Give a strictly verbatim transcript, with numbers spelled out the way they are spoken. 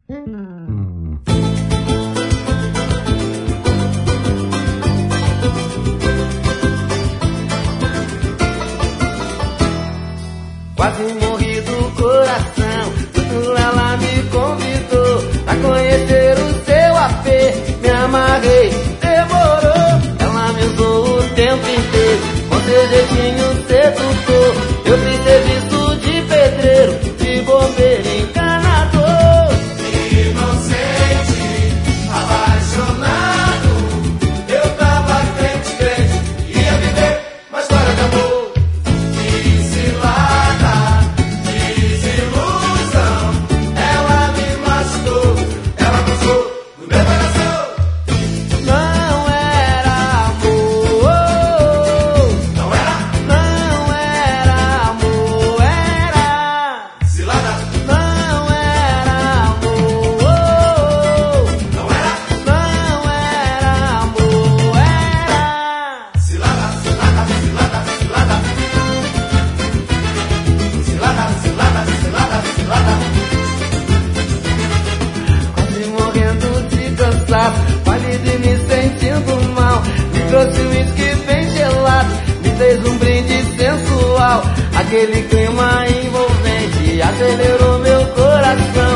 Hum. Quase morri do coração, quando ela me convidou a conhecer o seu A P. Me amarrei, demorou, ela me usou o tempo inteiro, com seu jeitinho sedutor. Eu fiz serviço de pedreiro, de bombeiro, encanador. Inocente, apaixonado, eu tava crente, crente, ia viver uma história de amor. Que cilada, desilusão, ela me machucou, ela passou no meu coração. Não era amor, Não era não era amor, era. cilada, Não era amor, não era não era amor, era. cilada, cilada, cilada, cilada. Cilada, cilada, cilada, cilada. Quase morrendo de cansaço, pálido e me sentindo mal. Me trouxe um whisky bem gelado, me fez um brinde sensual. Aquele clima envolvente acelerou meu coração.